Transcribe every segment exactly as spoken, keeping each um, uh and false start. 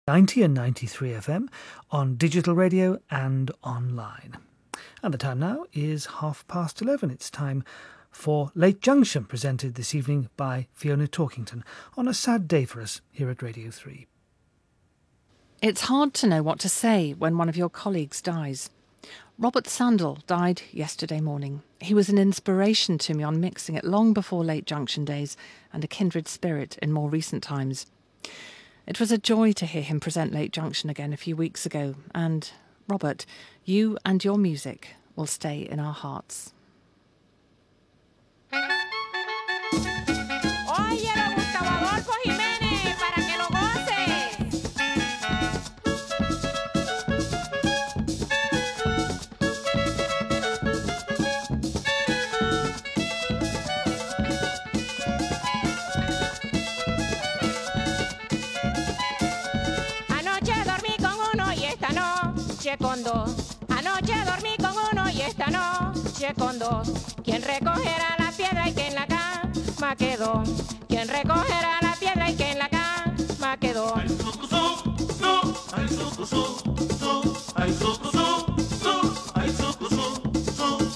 ninety and ninety-three F M on digital radio and online. And the time now is half past eleven. It's time for Late Junction, presented this evening by Fiona Talkington on a sad day for us here at Radio three. It's hard to know what to say when one of your colleagues dies. Robert Sandell died yesterday morning. He was an inspiration to me on mixing it long before Late Junction days and a kindred spirit in more recent times. It was a joy to hear him present Late Junction again a few weeks ago, and, Robert, you and your music will stay in our hearts. Con dos. Anoche dormí con uno y esta noche con dos. ¿Quién recogerá la piedra y que en la cama quedó? ¿Quién recogerá la piedra y que en la cama quedó? Ay, sucusu, su, ay, sucusu, su, ay, sucusu, su, ay, sucusu, su.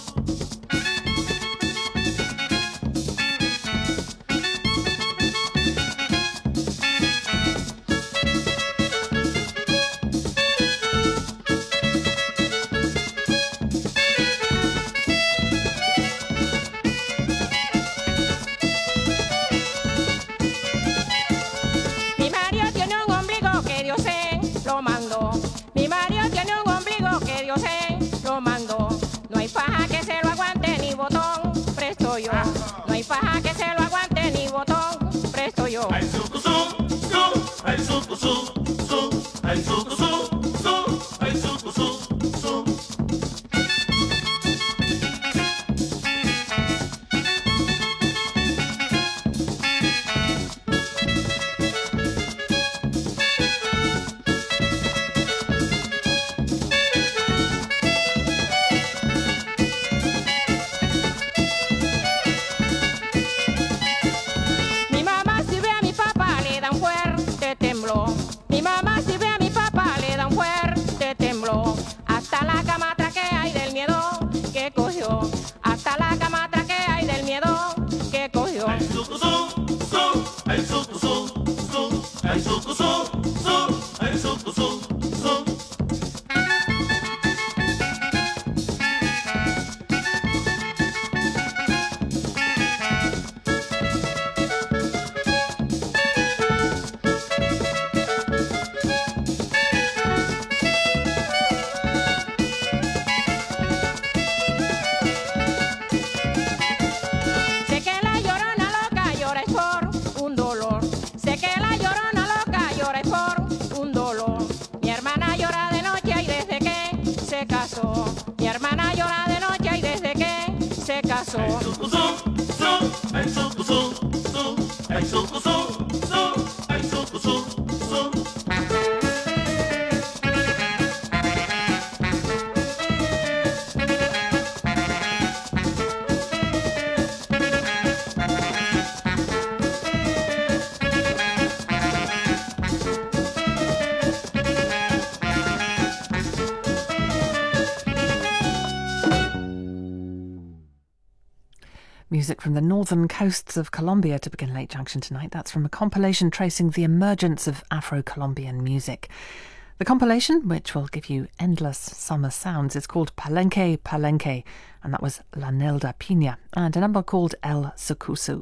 Music from the northern coasts of Colombia to begin Late Junction tonight. That's from a compilation tracing the emergence of Afro-Colombian music. The compilation, which will give you endless summer sounds, is called Palenque Palenque, and that was La Nelda Pina, and a number called El Sukusu.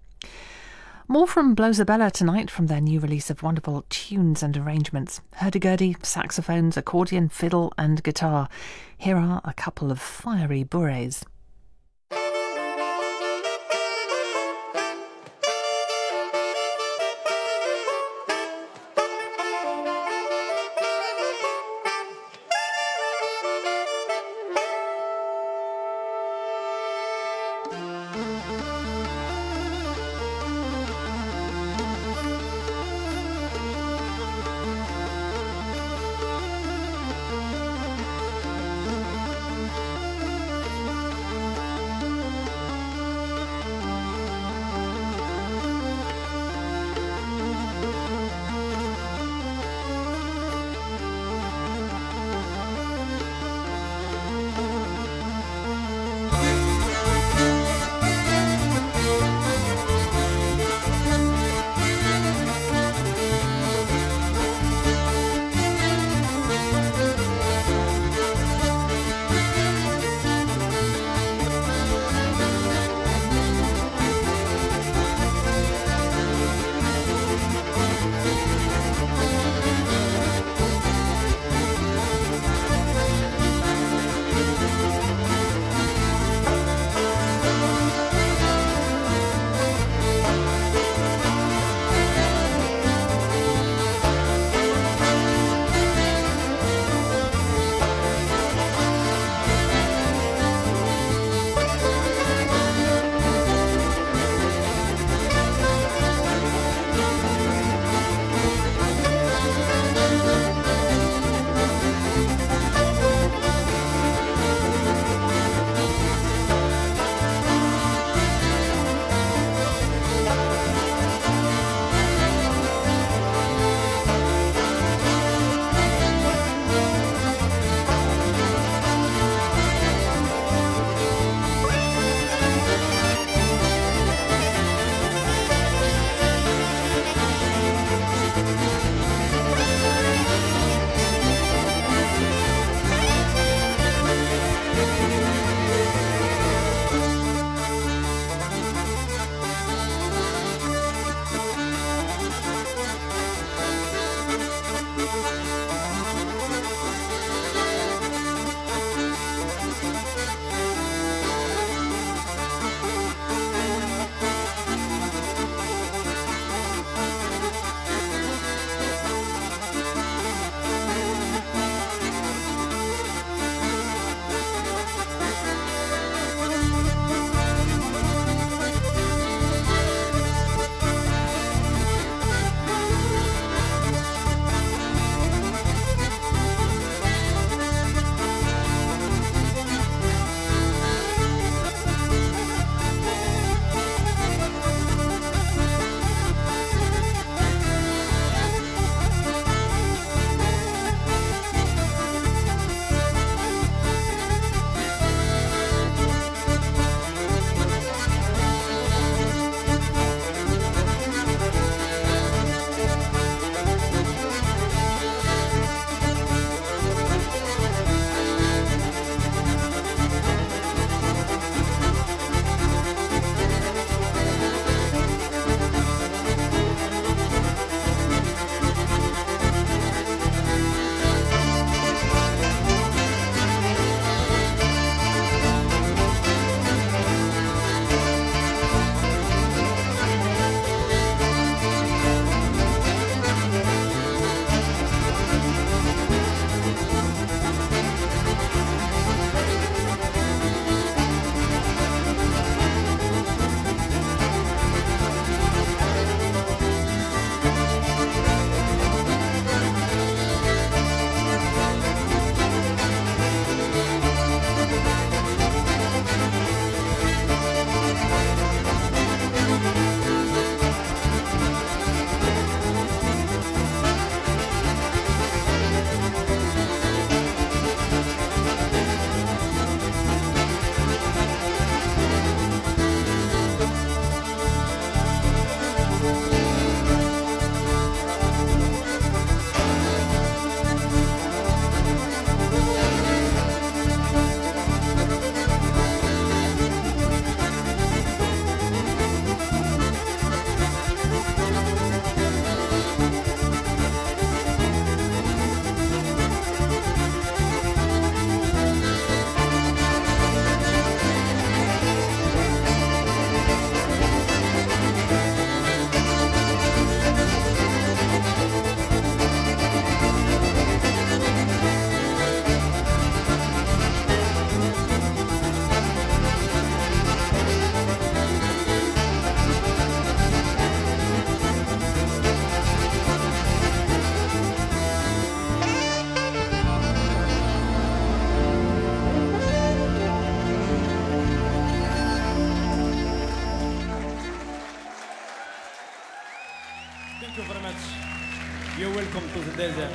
More from Blowzabella tonight from their new release of wonderful tunes and arrangements. Hurdy-gurdy, saxophones, accordion, fiddle and guitar. Here are a couple of fiery bourrées. Desert.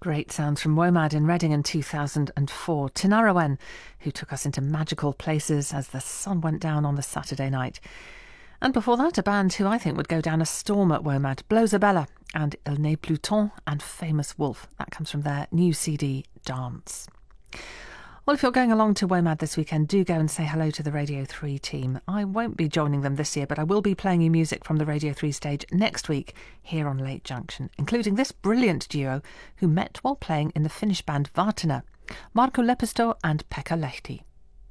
Great sounds from WOMAD in Reading in two thousand four. Tinariwen, who took us into magical places as the sun went down on the Saturday night. And before that, a band who I think would go down a storm at WOMAD, Blowzabella and Il N'est Plus Temps and Famous Wolf. That comes from their new C D, Dance. Well, if you're going along to WOMAD this weekend, do go and say hello to the Radio three team. I won't be joining them this year, but I will be playing you music from the Radio three stage next week here on Late Junction, including this brilliant duo who met while playing in the Finnish band Vartena, Marko Lepisto and Pekka Lehti.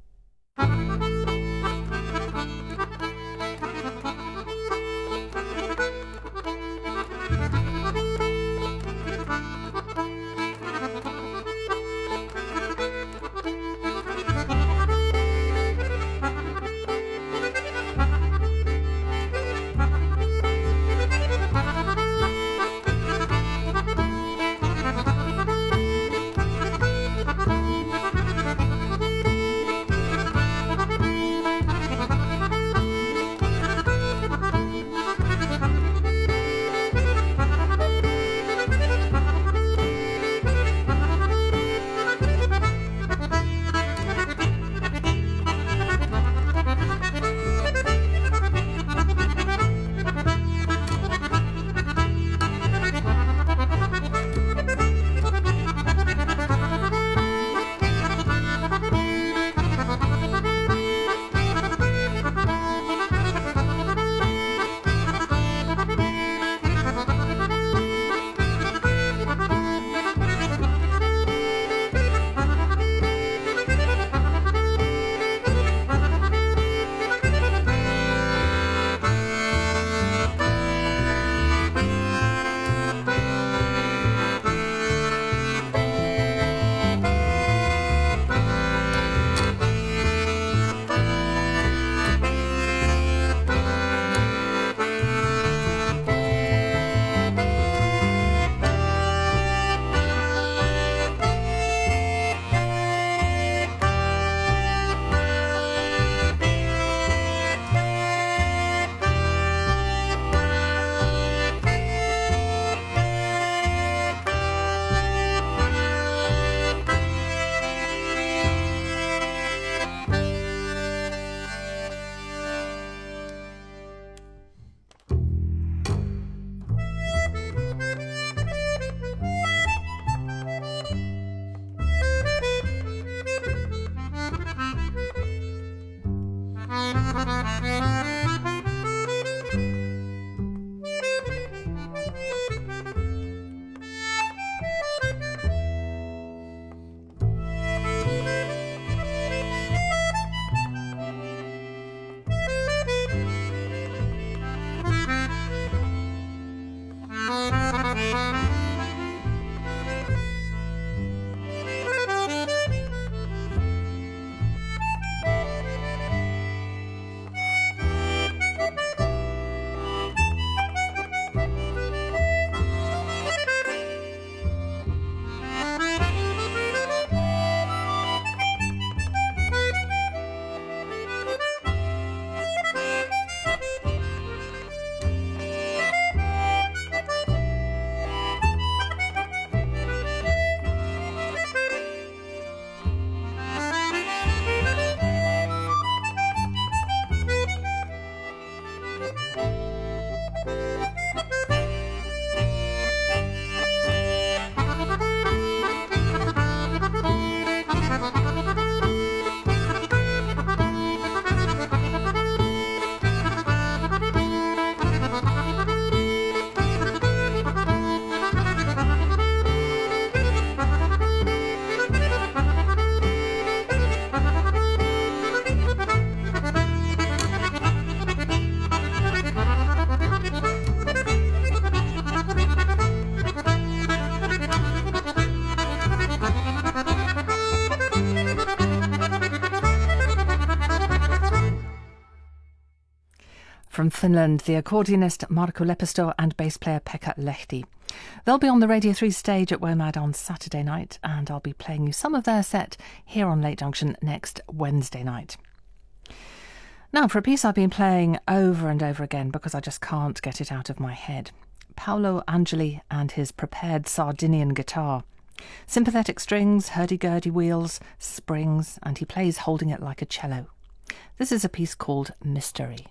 From Finland, the accordionist Marko Lepisto and bass player Pekka Lehti. They'll be on the Radio three stage at WOMAD on Saturday night, and I'll be playing you some of their set here on Late Junction next Wednesday night. Now, for a piece I've been playing over and over again because I just can't get it out of my head. Paolo Angeli and his prepared Sardinian guitar. Sympathetic strings, hurdy-gurdy wheels, springs, and he plays holding it like a cello. This is a piece called Mystery.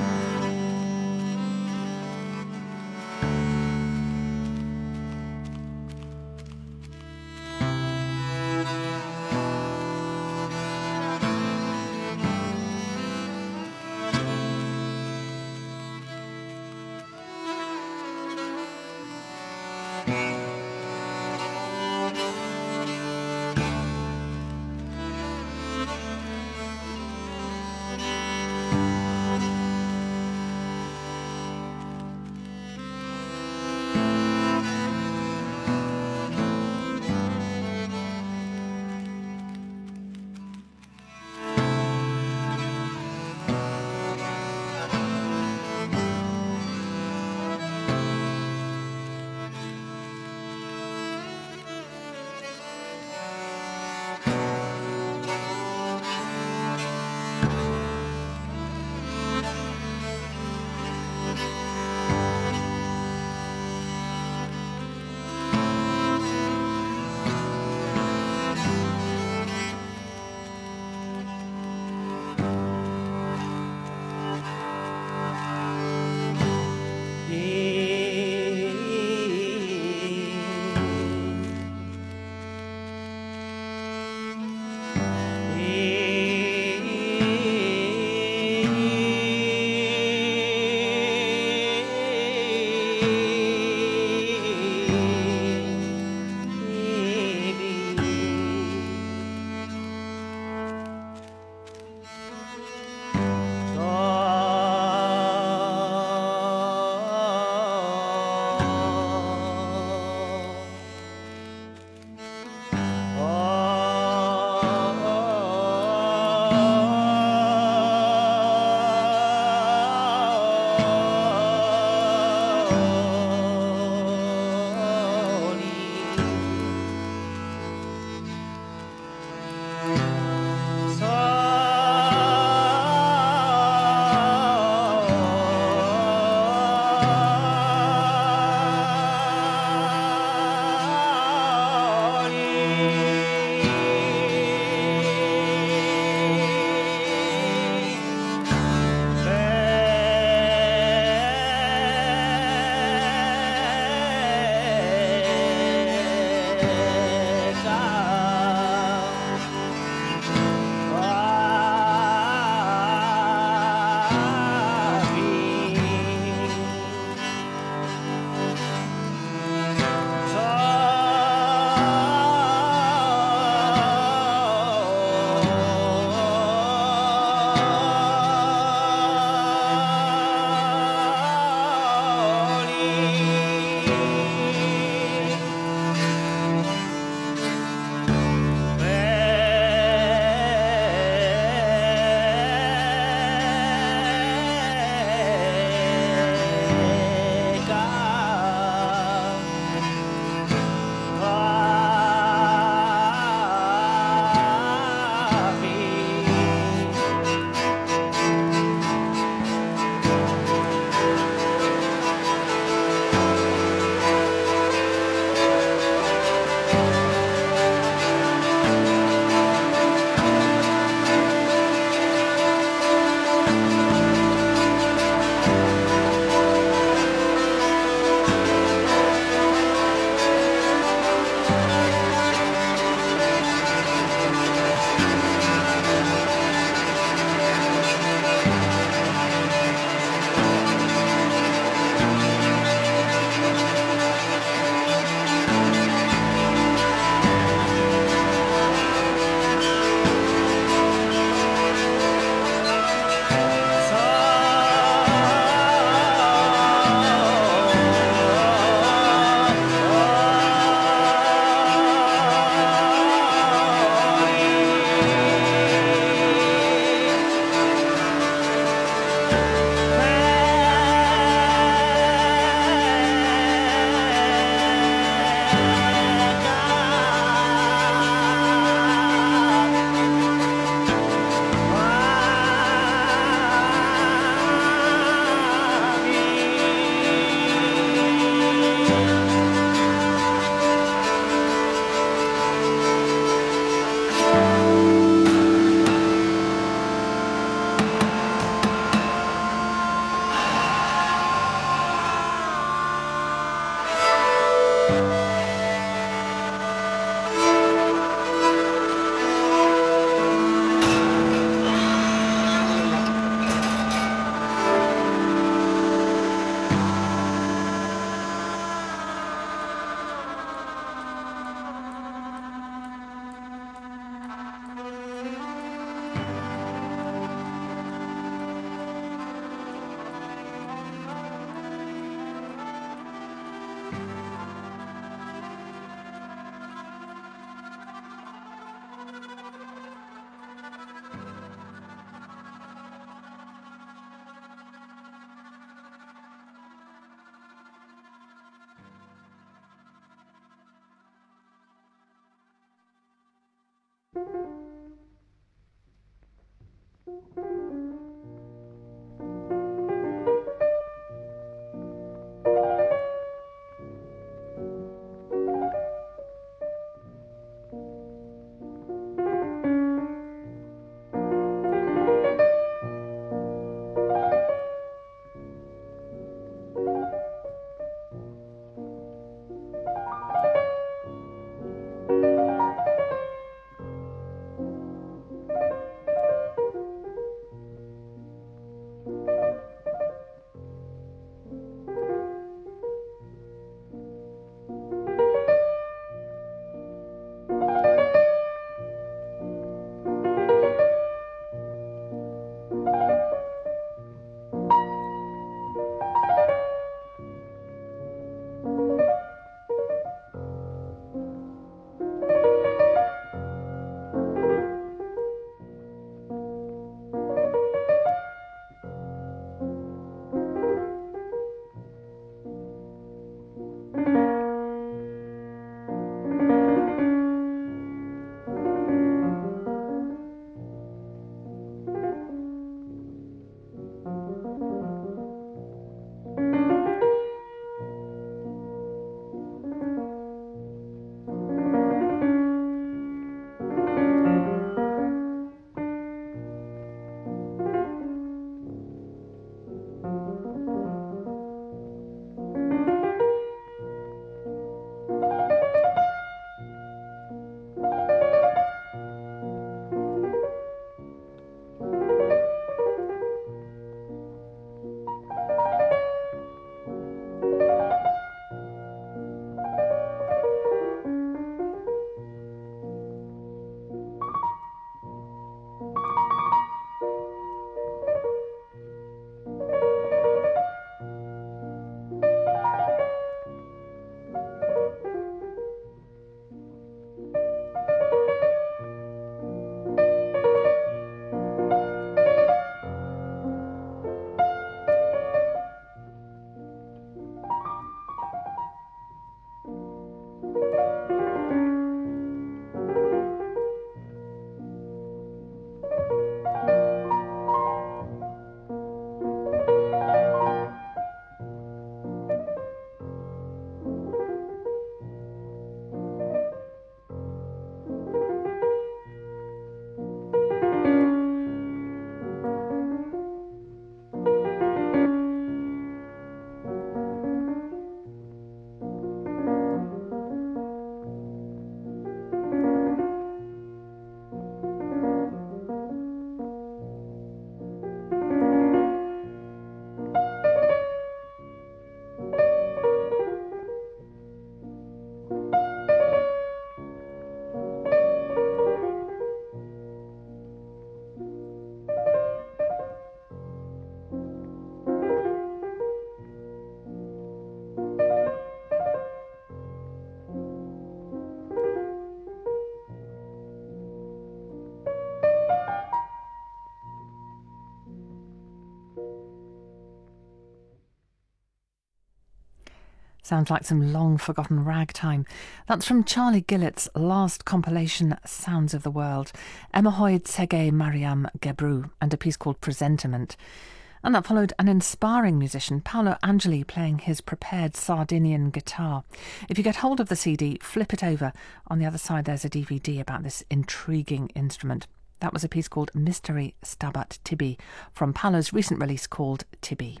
Sounds like some long-forgotten ragtime. That's from Charlie Gillett's last compilation, Sounds of the World, Emahoid Tsege Mariam Gebru, and a piece called Presentiment. And that followed an inspiring musician, Paolo Angeli, playing his prepared Sardinian guitar. If you get hold of the C D, flip it over. On the other side, there's a D V D about this intriguing instrument. That was a piece called Mystery Stabat Tibi, from Paolo's recent release called Tibi.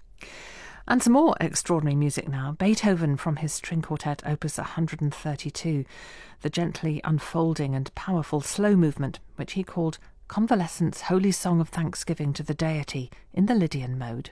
And some more extraordinary music now. Beethoven from his string quartet opus one hundred thirty-two, the gently unfolding and powerful slow movement, which he called Convalescent's Holy Song of Thanksgiving to the Deity in the Lydian mode.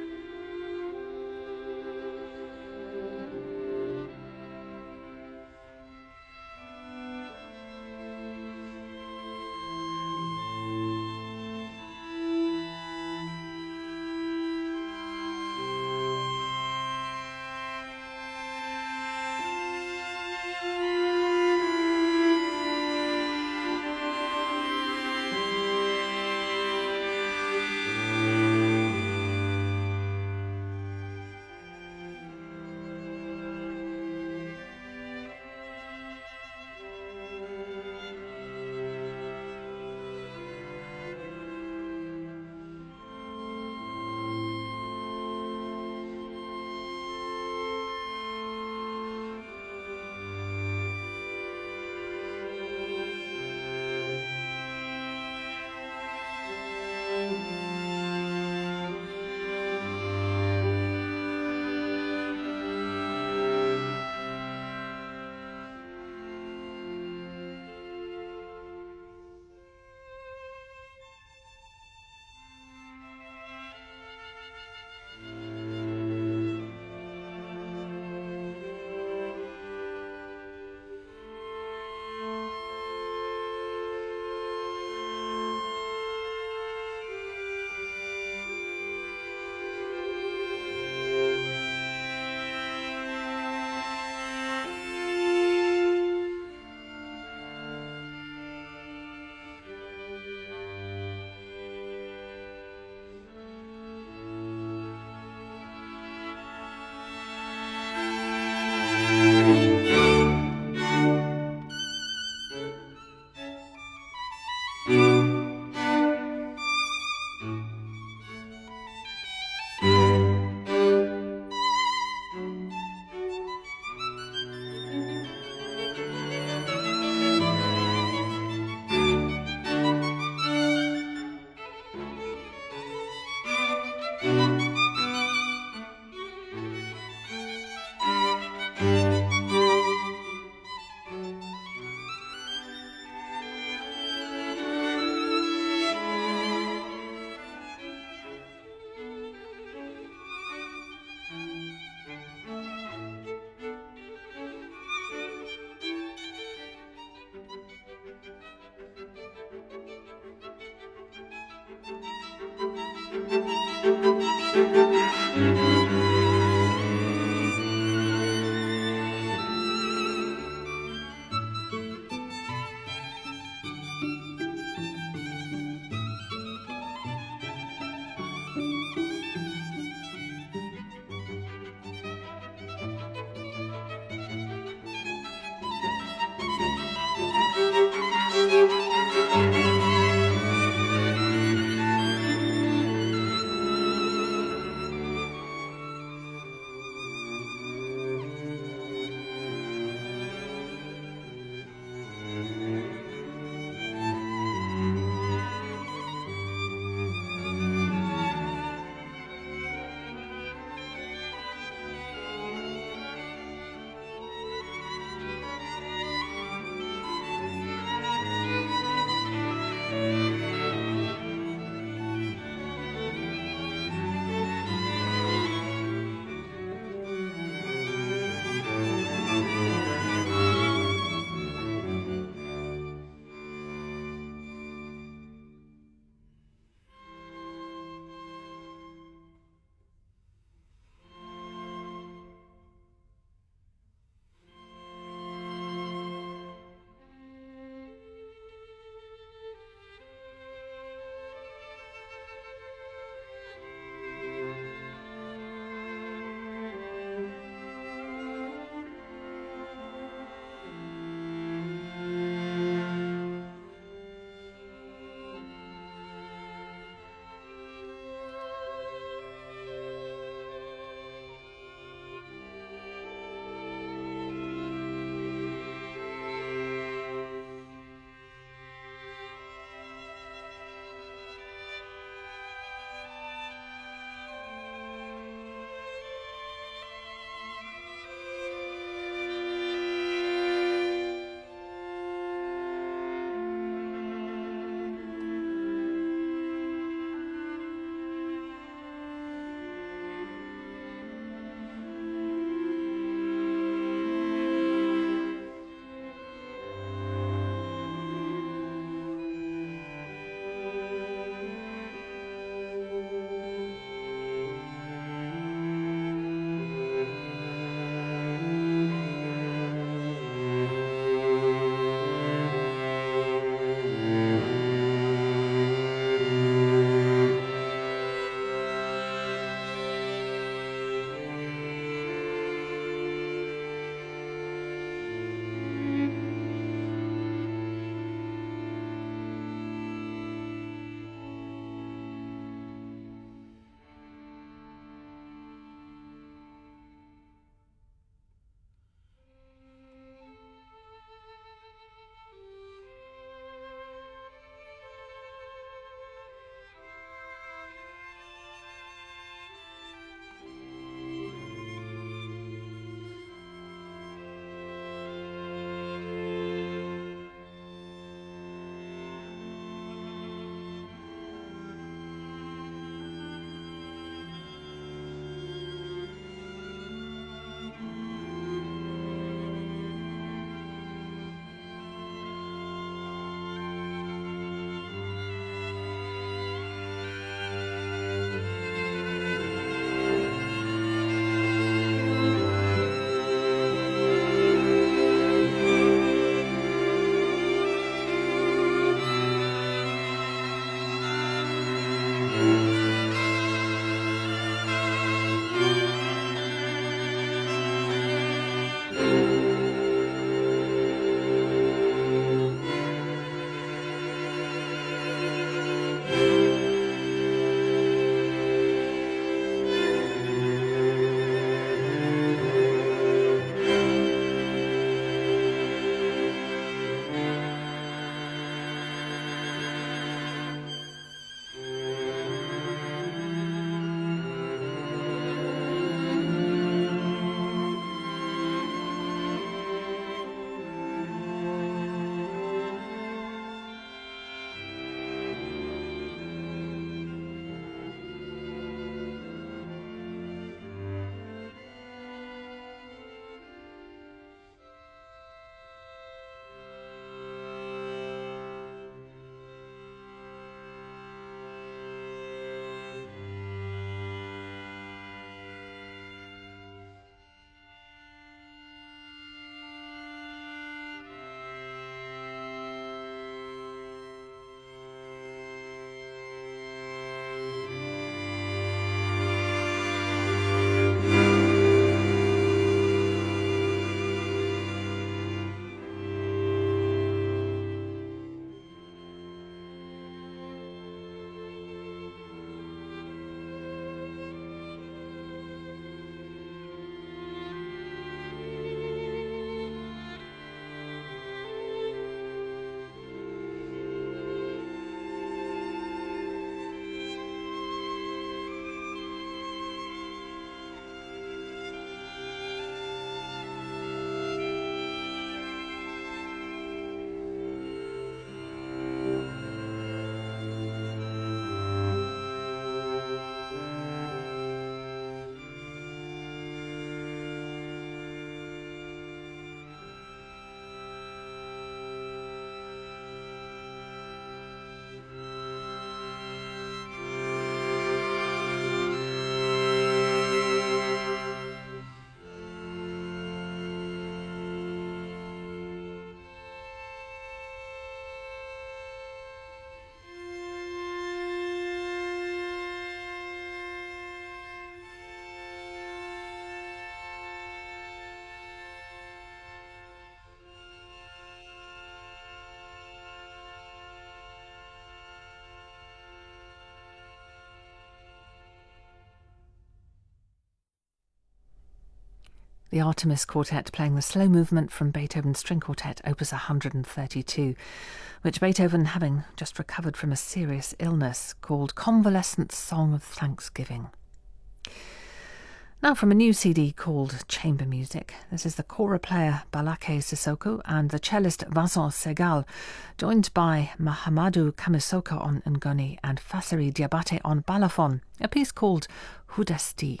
The Artemis Quartet playing the slow movement from Beethoven's String Quartet, opus one hundred thirty-two, which Beethoven, having just recovered from a serious illness, called Convalescent Song of Thanksgiving. Now from a new C D called Chamber Music, this is the kora player Balake Sissoko and the cellist Vincent Segal, joined by Mahamadou Kamisoko on ngoni and Fassari Diabate on balafon, a piece called Hudasti.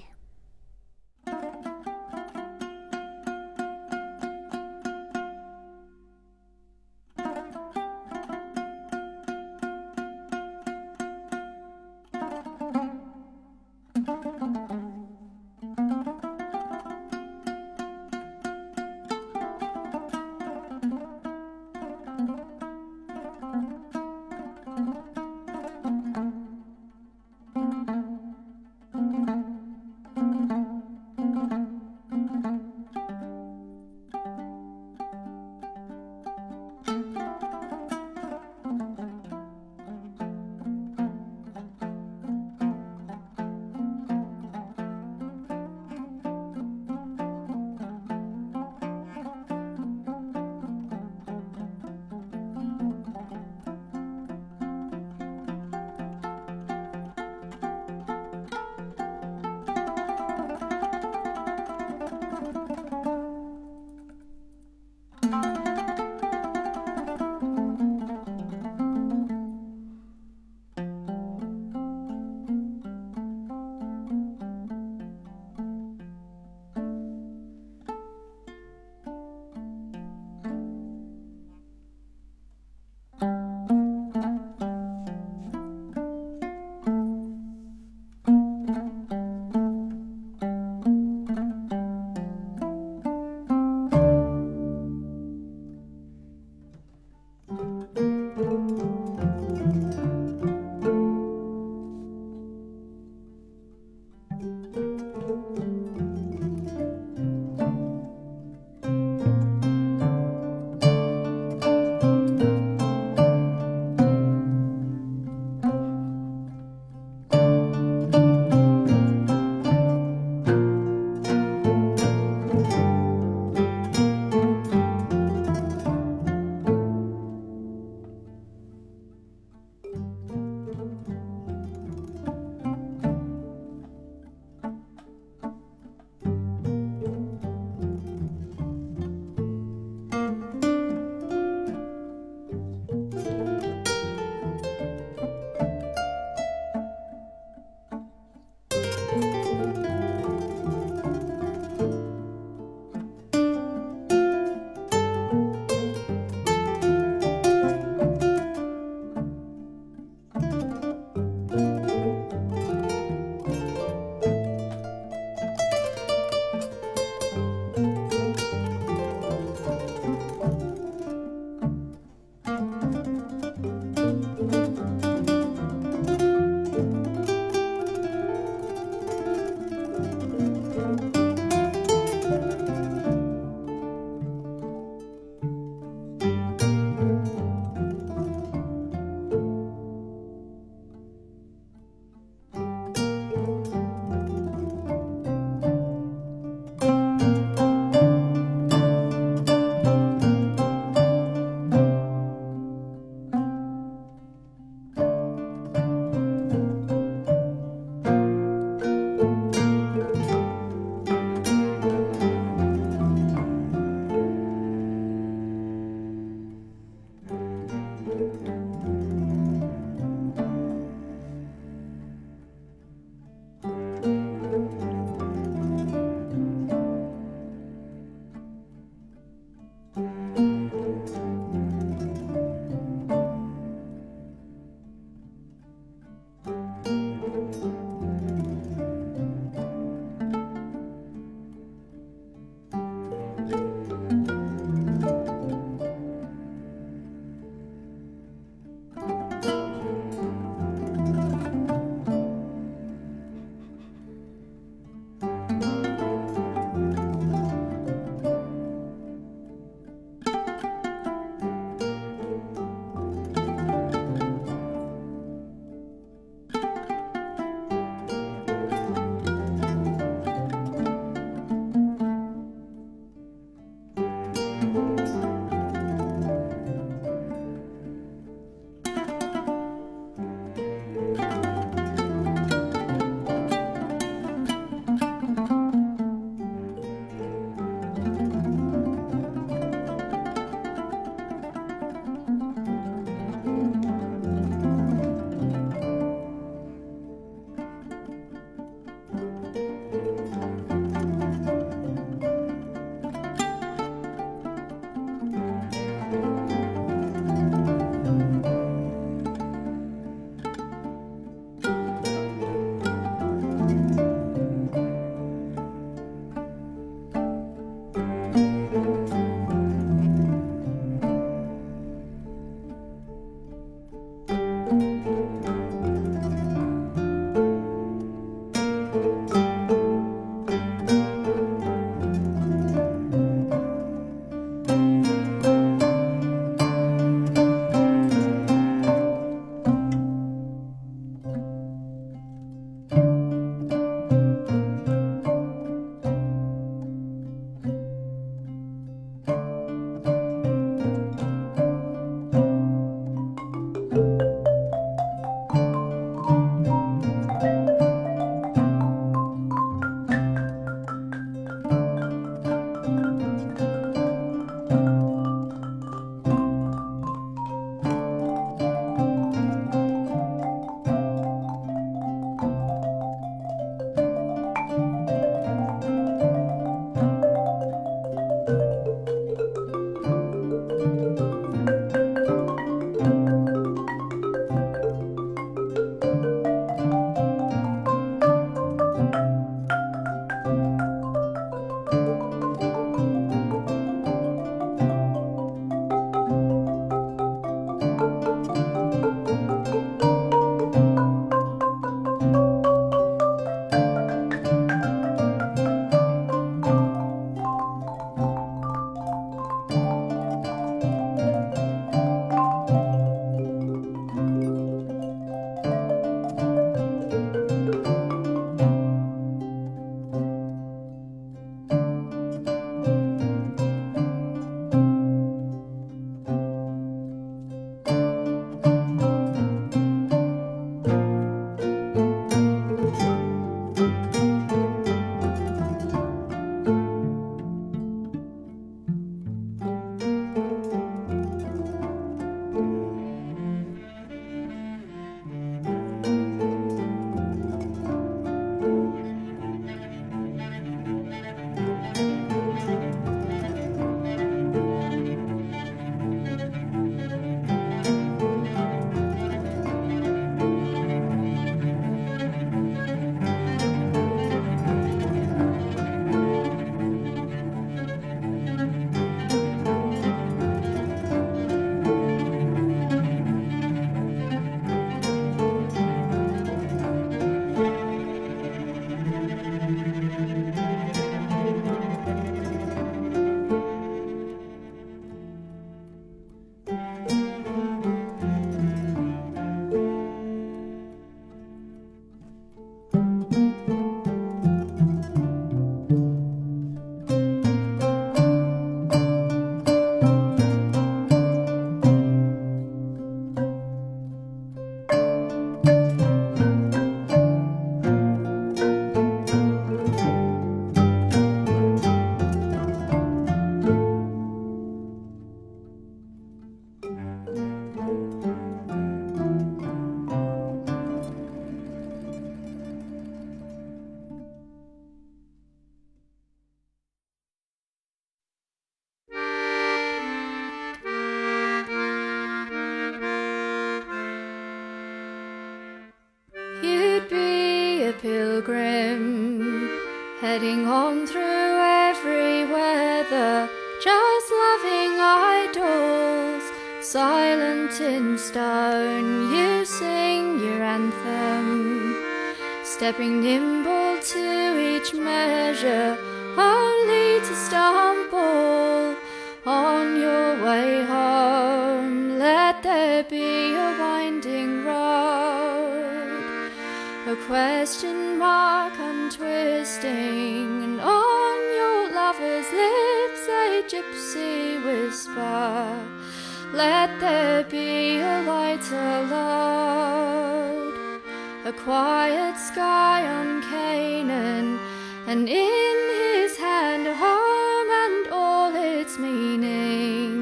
pilgrim, heading on through every weather, just loving idols, silent in stone, you sing your anthem, stepping nimble to each measure, only to stumble on your way home. Let there be a winding road, a question mark untwisting, and on your lover's lips a gypsy whisper. Let there be a lighter load, a quiet sky on Canaan, and in his hand a home and all its meaning.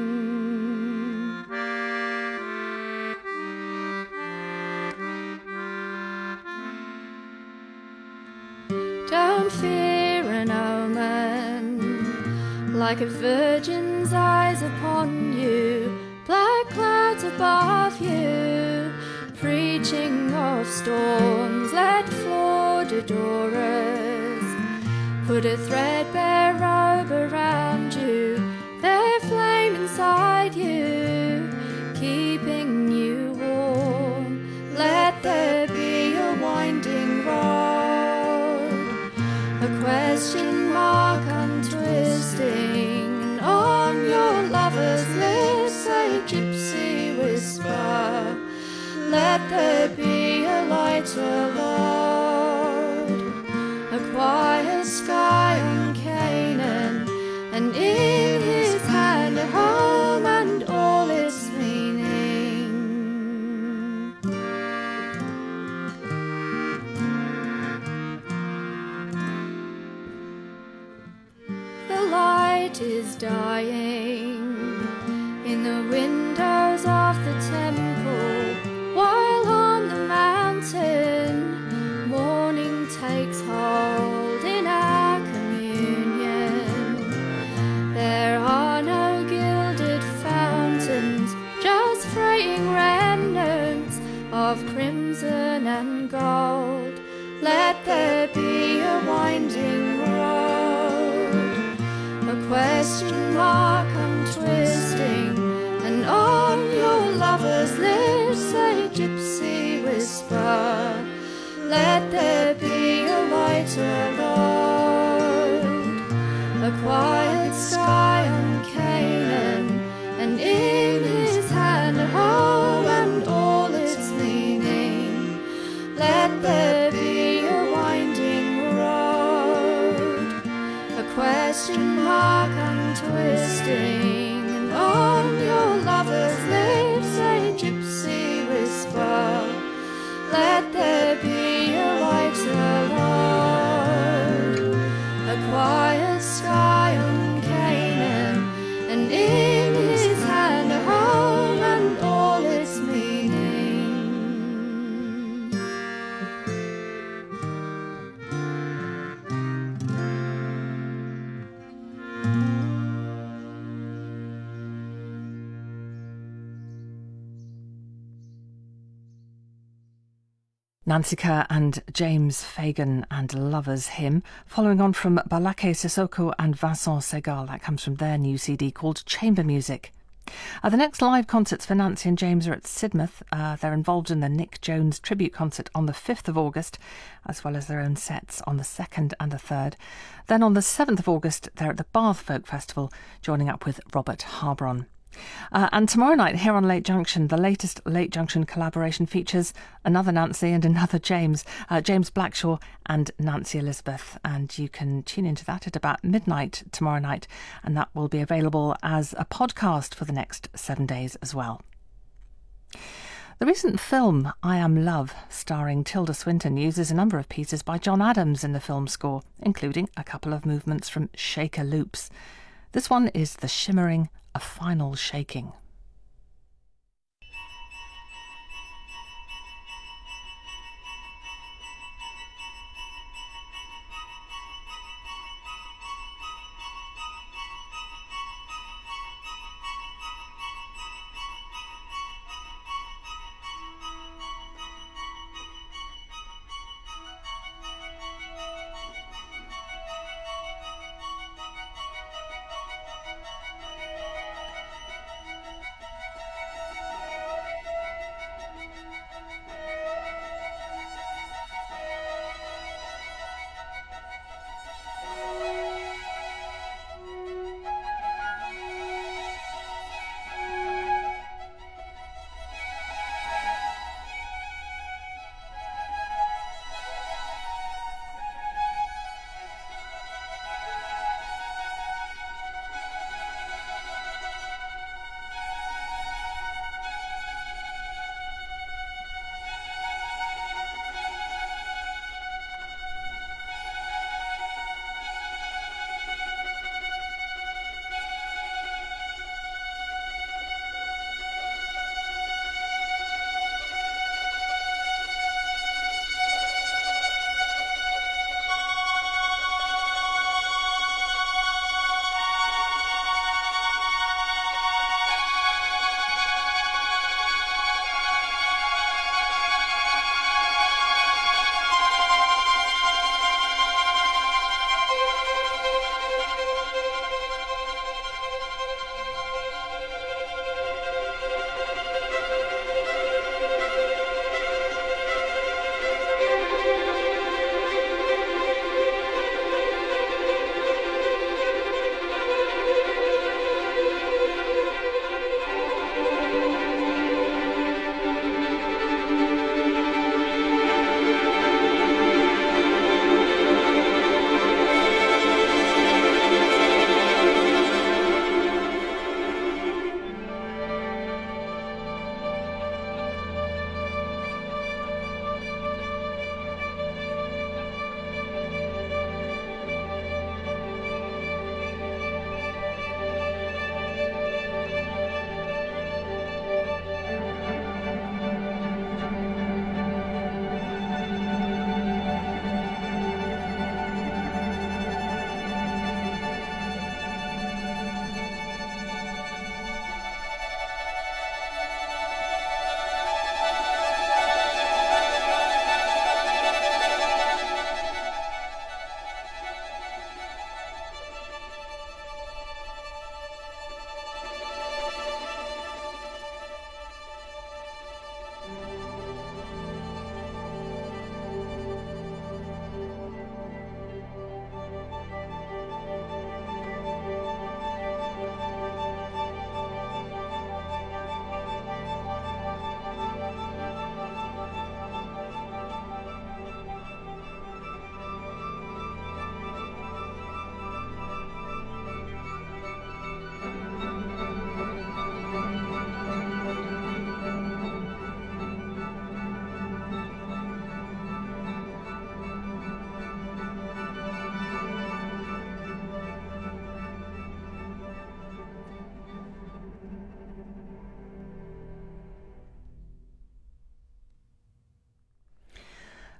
Don't fear an omen, like a virgin's eyes upon you, black clouds above you, preaching of storms. Let flawed adorers put a threadbare robe around you, their flame inside you, keeping you warm. Let there be a winding road, a question mark untwisting, and on your lover's lips a gypsy whisper. Let there be a lighter load, a quiet sky on Canaan, and in his hand a home and all its meaning. The light is dying in the windows of the temple, while on the mountain morning takes hold in our communion. There are no gilded fountains, just fraying remnants of crimson and gold. Let there be a winding road, a question mark untwisting, and on your lover's lips a gypsy whisper. Let there be a lighter load, a quiet sky on Canaan, and in his hand a home and all its meaning. Let there be a winding road, a question mark untwisting, and on your lover's lips a gypsy whisper. Let there be a lighter load, a quiet sky on Canaan, and in his hand a home and all its meaning. Nancy Kerr and James Fagan and Lover's Hymn, following on from Balake Sissoko and Vincent Segal. That comes from their new C D called Chamber Music. Uh, the next live concerts for Nancy and James are at Sidmouth. Uh, they're involved in the Nick Jones tribute concert on the fifth of August, as well as their own sets on the second and the third. Then on the seventh of August, they're at the Bath Folk Festival, joining up with Robert Harbron. Uh, and tomorrow night here on Late Junction, the latest Late Junction collaboration features another Nancy and another James, uh, James Blackshaw and Nancy Elizabeth. And you can tune into that at about midnight tomorrow night, and that will be available as a podcast for the next seven days as well. The recent film I Am Love, starring Tilda Swinton, uses a number of pieces by John Adams in the film score, including a couple of movements from Shaker Loops. This one is The Shimmering, A Final Shaking.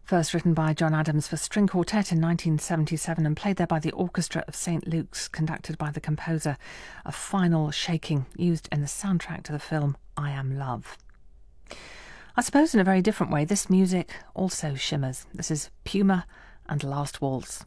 First written by John Adams for string quartet in nineteen seventy-seven and played there by the Orchestra of Saint Luke's, conducted by the composer. A final shaking used in the soundtrack to the film I Am Love. I suppose in a very different way, this music also shimmers. This is Puma and Last Waltz.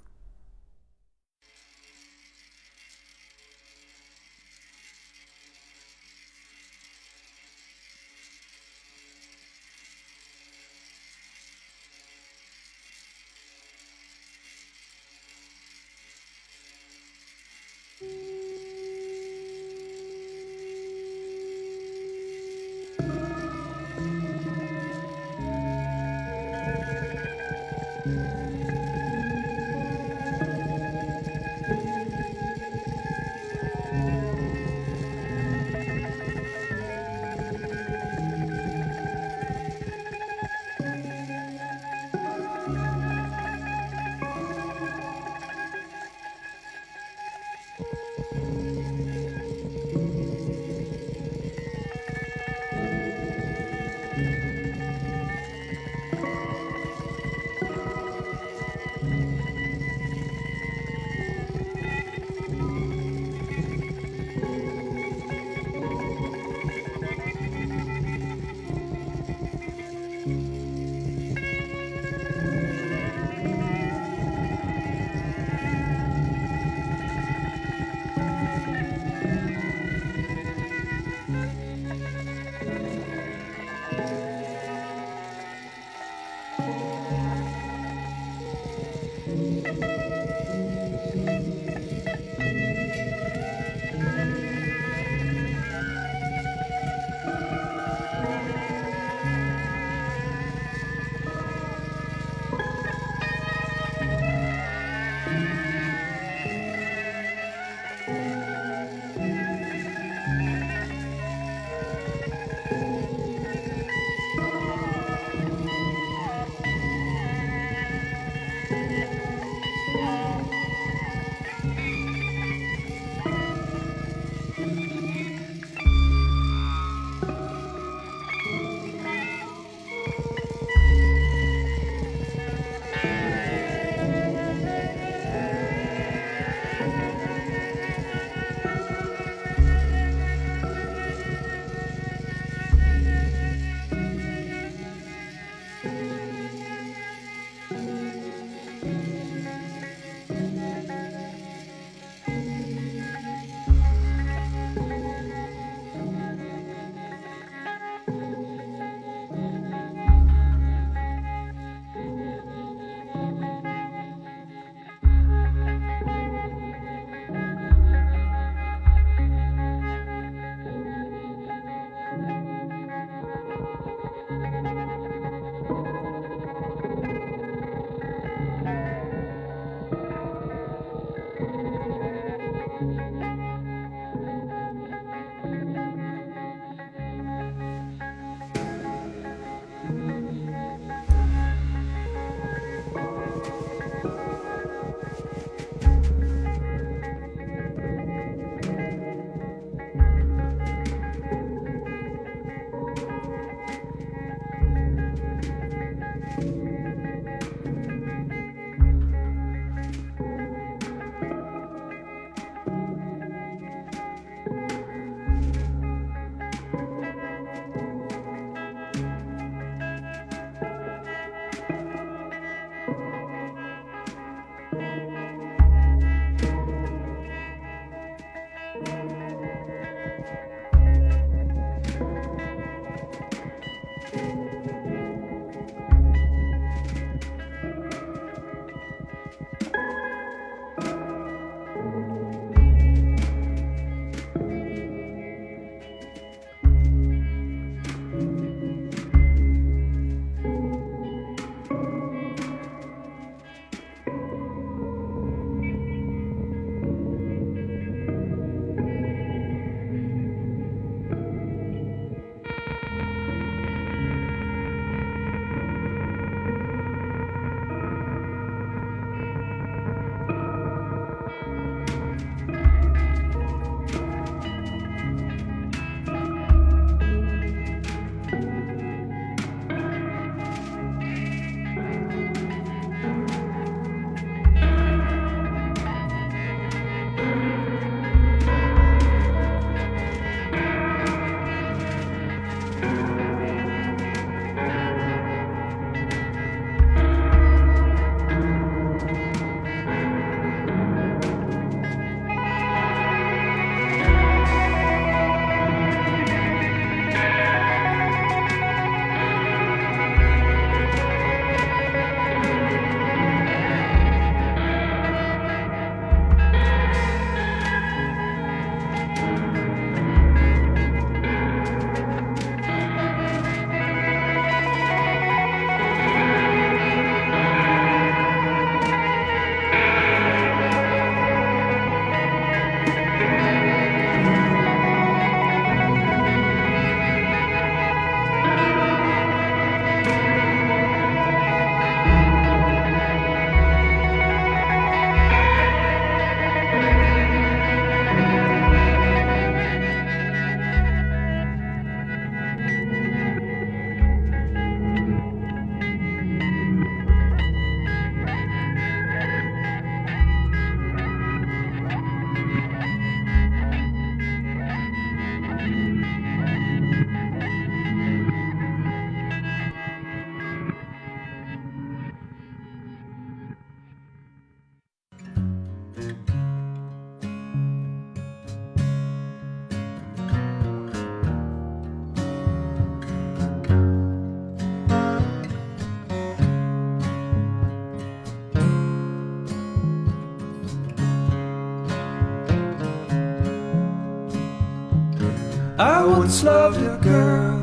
I once loved a girl,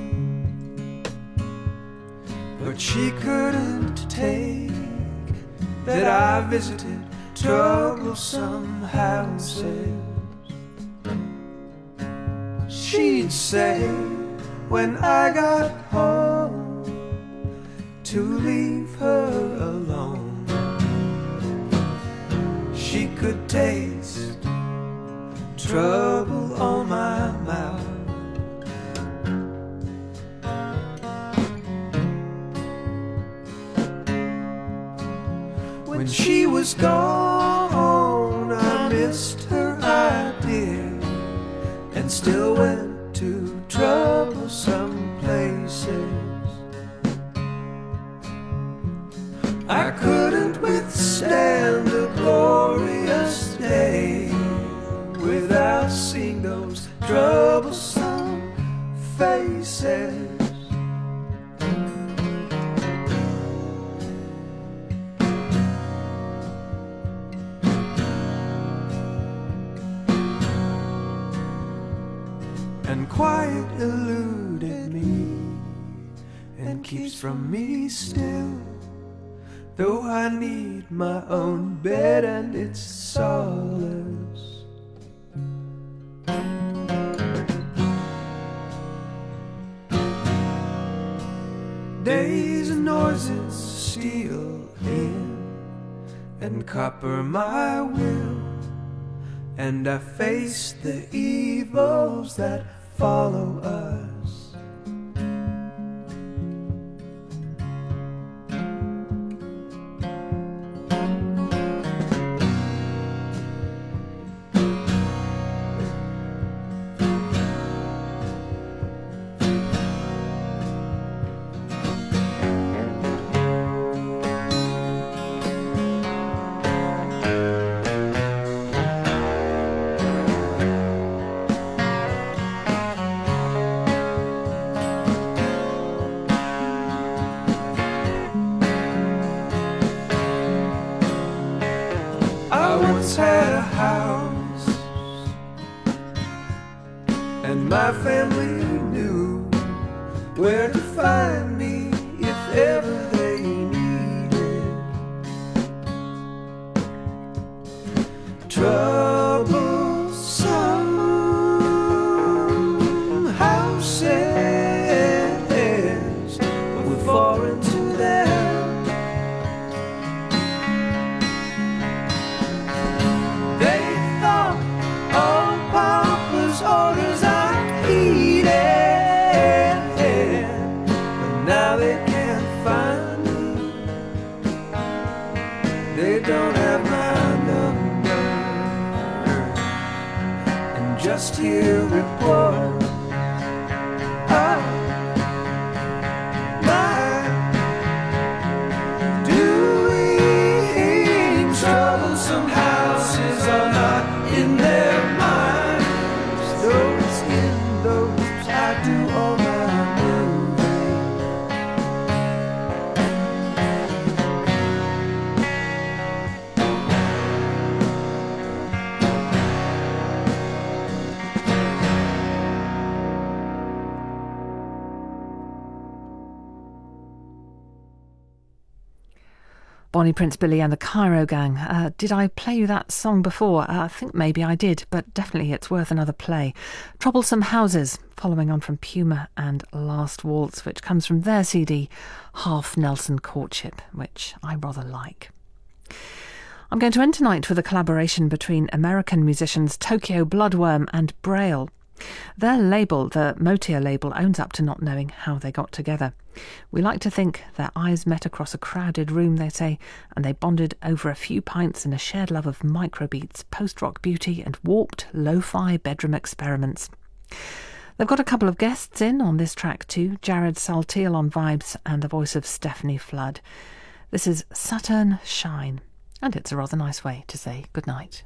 but she couldn't take that I visited troublesome houses. She'd say when I got home to leave her alone. She could taste trouble on my mouth. When she was gone, I missed her, I did, and still went to troublesome places. I couldn't withstand a glorious day without seeing those troublesome faces. And quiet eluded me and keeps from me still, though I need my own bed and its solace. Days and noises steal in and copper my will, and I face the evils that follow us. Had a house, and my family knew where to find me if ever they needed troublesome houses were foreign to them. Orders I heeded, but now they can't find me. They don't have my number, and just hear reports. Oh, my doing troublesome houses are not in their mind. Those in those I do all my Bonnie Prince Billy and the Cairo Gang. Uh, did I play you that song before? Uh, I think maybe I did, but definitely it's worth another play. Troublesome Houses, following on from Puma and Last Waltz, which comes from their C D, Half Nelson Courtship, which I rather like. I'm going to end tonight with a collaboration between American musicians Tokyo Bloodworm and Braille. Their label, the Motia label, owns up to not knowing how they got together. We like to think their eyes met across a crowded room, they say, and they bonded over a few pints and a shared love of microbeats, post-rock beauty and warped lo-fi bedroom experiments. They've got a couple of guests in on this track too, Jared Saltiel on vibes and the voice of Stephanie Flood. This is Saturn Shine, and it's a rather nice way to say goodnight.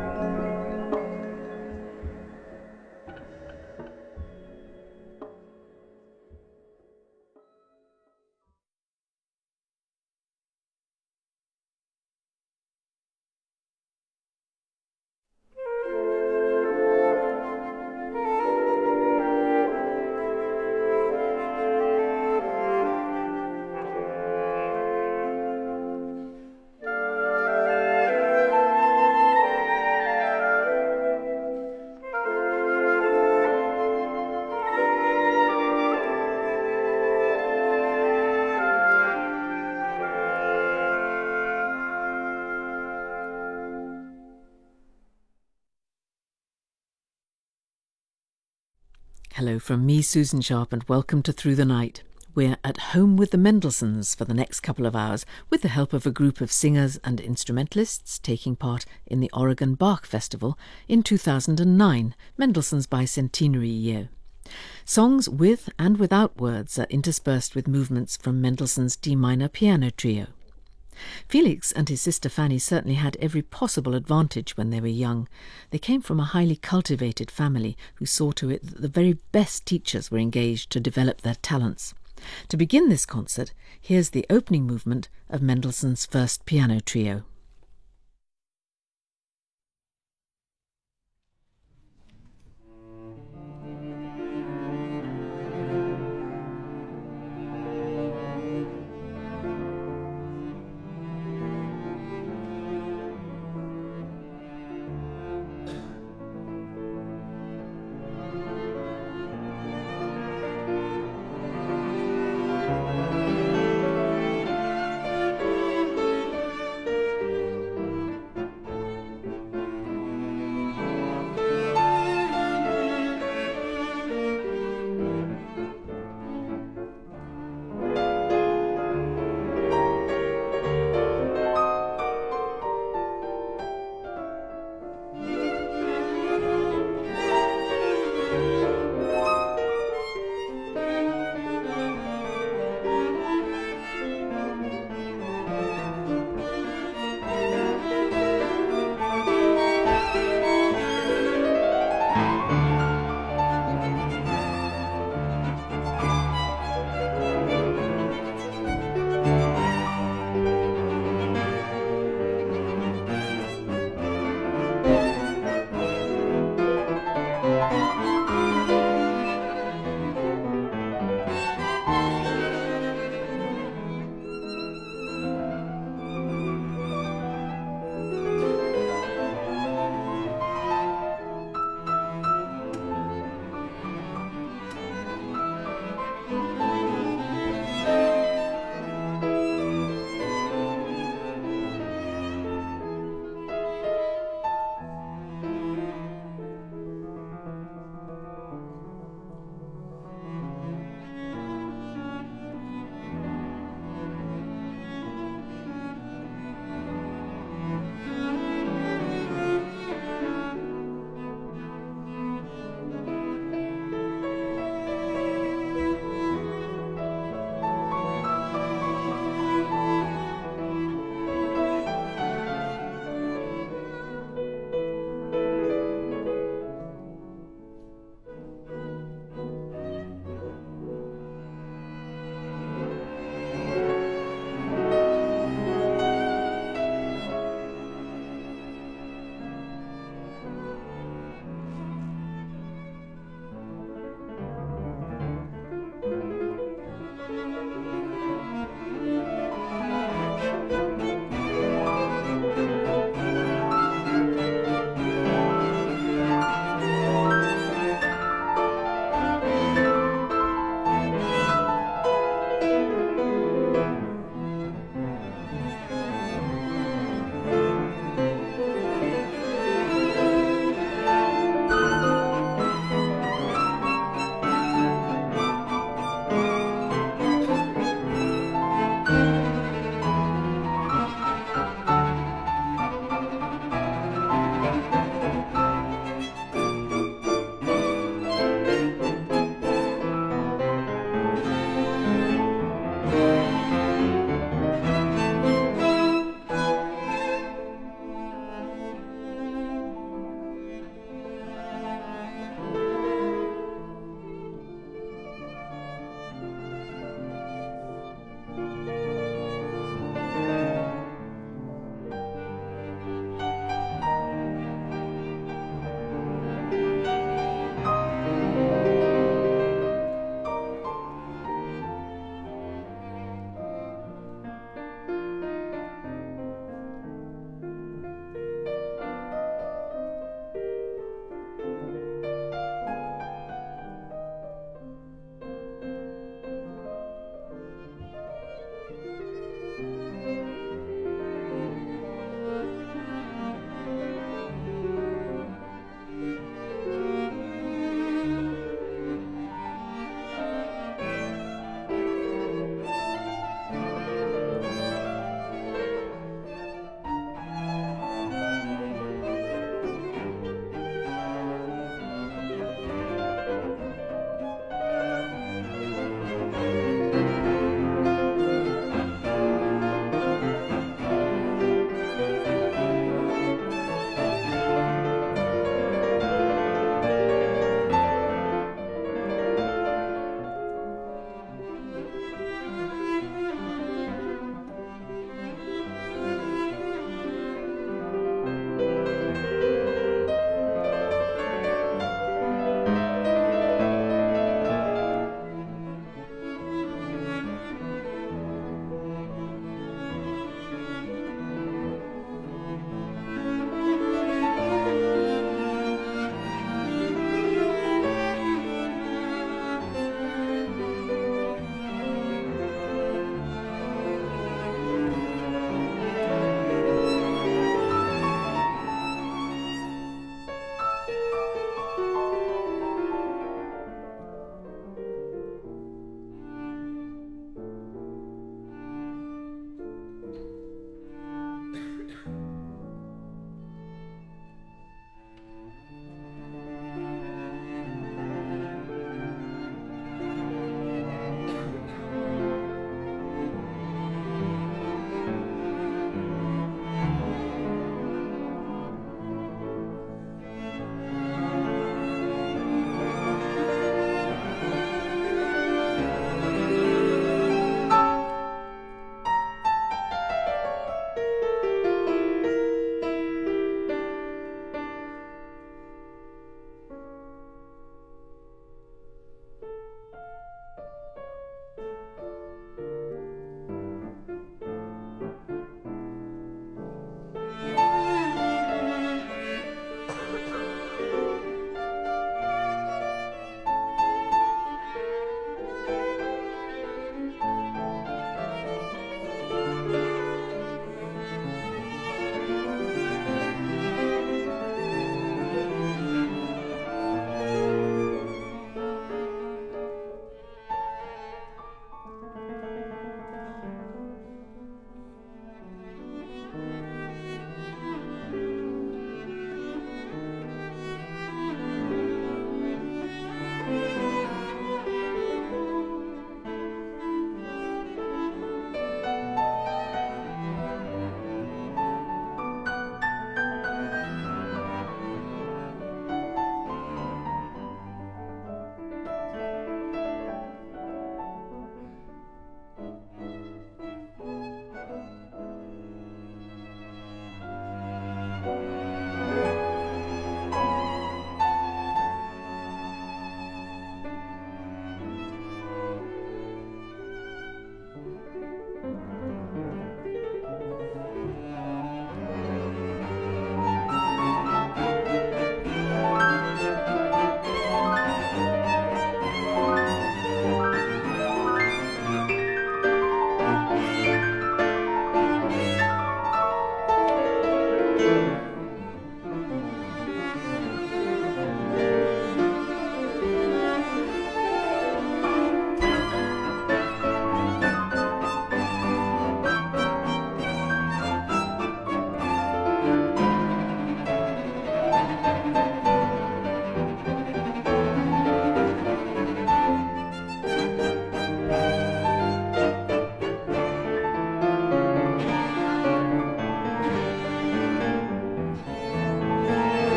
Hello from me, Susan Sharp, and welcome to Through the Night. We're at home with the Mendelssohns for the next couple of hours with the help of a group of singers and instrumentalists taking part in the Oregon Bach Festival in two thousand nine, Mendelssohn's bicentenary year. Songs with and without words are interspersed with movements from Mendelssohn's D minor piano trio. Felix and his sister Fanny certainly had every possible advantage when they were young. They came from a highly cultivated family who saw to it that the very best teachers were engaged to develop their talents. To begin this concert, here's the opening movement of Mendelssohn's first piano trio.